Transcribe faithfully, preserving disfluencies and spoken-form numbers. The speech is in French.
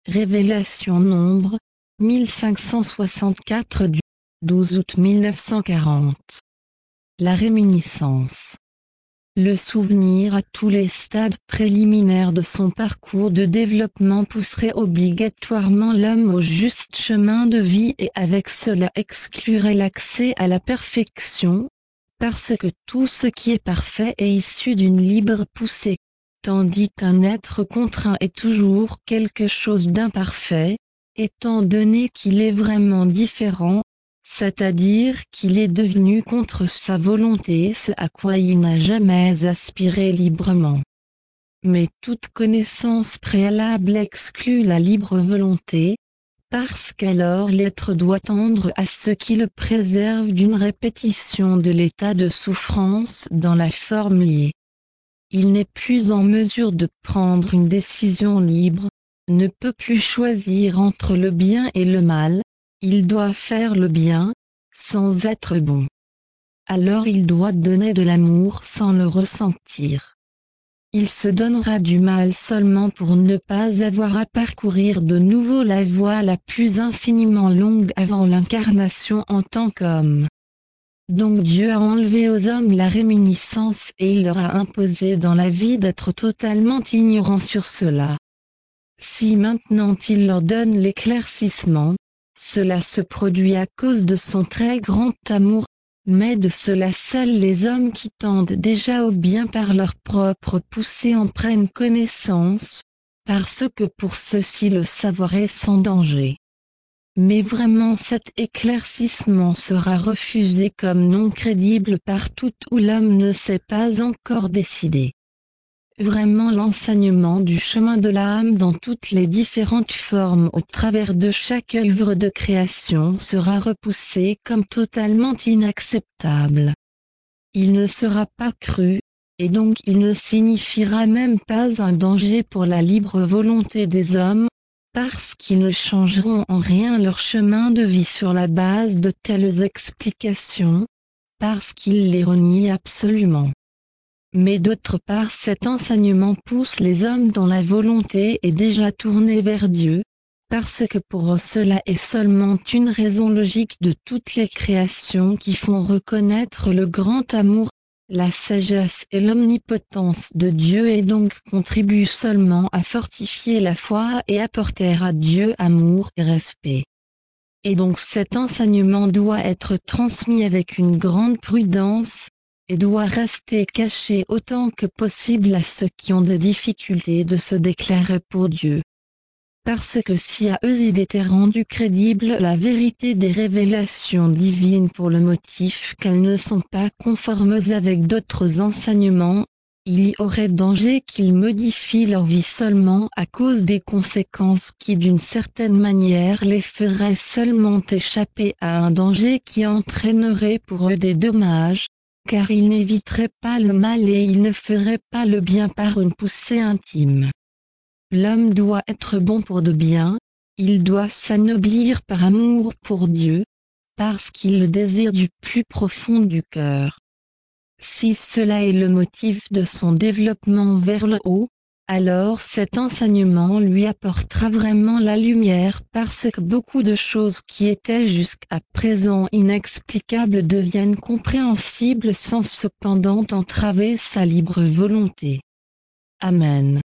Révélation Nombre, mille cinq cent soixante-quatre du douze août mille neuf cent quarante. La réminiscence. Le souvenir à tous les stades préliminaires de son parcours de développement pousserait obligatoirement l'homme au juste chemin de vie et avec cela exclurait l'accès à la perfection, parce que tout ce qui est parfait est issu d'une libre poussée, tandis qu'un être contraint est toujours quelque chose d'imparfait, étant donné qu'il est vraiment différent, c'est-à-dire qu'il est devenu contre sa volonté ce à quoi il n'a jamais aspiré librement. Mais toute connaissance préalable exclut la libre volonté, parce qu'alors l'être doit tendre à ce qui le préserve d'une répétition de l'état de souffrance dans la forme liée. Il n'est plus en mesure de prendre une décision libre, ne peut plus choisir entre le bien et le mal, il doit faire le bien, sans être bon. Alors il doit donner de l'amour sans le ressentir. Il se donnera du mal seulement pour ne pas avoir à parcourir de nouveau la voie la plus infiniment longue avant l'incarnation en tant qu'homme. Donc Dieu a enlevé aux hommes la réminiscence et il leur a imposé dans la vie d'être totalement ignorants sur cela. Si maintenant il leur donne l'éclaircissement, cela se produit à cause de son très grand amour, mais de cela seuls les hommes qui tendent déjà au bien par leur propre poussée en prennent connaissance, parce que pour ceux-ci le savoir est sans danger. Mais vraiment cet éclaircissement sera refusé comme non crédible partout où l'homme ne s'est pas encore décidé. Vraiment l'enseignement du chemin de l'âme dans toutes les différentes formes au travers de chaque œuvre de création sera repoussé comme totalement inacceptable. Il ne sera pas cru, et donc il ne signifiera même pas un danger pour la libre volonté des hommes, parce qu'ils ne changeront en rien leur chemin de vie sur la base de telles explications, parce qu'ils les renient absolument. Mais d'autre part cet enseignement pousse les hommes dont la volonté est déjà tournée vers Dieu, parce que pour eux cela est seulement une raison logique de toutes les créations qui font reconnaître le grand amour, la sagesse et l'omnipotence de Dieu et donc contribuent seulement à fortifier la foi et apporter à Dieu amour et respect. Et donc cet enseignement doit être transmis avec une grande prudence, et doit rester caché autant que possible à ceux qui ont des difficultés de se déclarer pour Dieu. Parce que si à eux il était rendu crédible la vérité des révélations divines pour le motif qu'elles ne sont pas conformes avec d'autres enseignements, il y aurait danger qu'ils modifient leur vie seulement à cause des conséquences qui d'une certaine manière les feraient seulement échapper à un danger qui entraînerait pour eux des dommages, car il n'éviterait pas le mal et il ne ferait pas le bien par une poussée intime. L'homme doit être bon pour de bien, il doit s'anoblir par amour pour Dieu, parce qu'il le désire du plus profond du cœur. Si cela est le motif de son développement vers le haut, alors cet enseignement lui apportera vraiment la lumière parce que beaucoup de choses qui étaient jusqu'à présent inexplicables deviennent compréhensibles sans cependant entraver sa libre volonté. Amen.